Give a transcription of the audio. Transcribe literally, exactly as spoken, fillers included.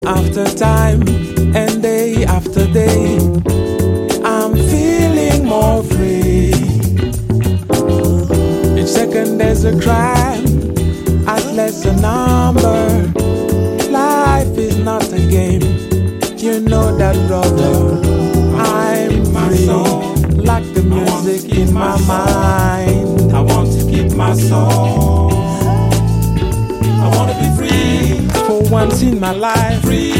After time and day after day, I'm feeling more free. Each second there's a crime, at less a number. Life is not a game, you know that, brother. I'm free, like the music in my mind. I want to keep my soul. I want to be free. For once in my life, Free.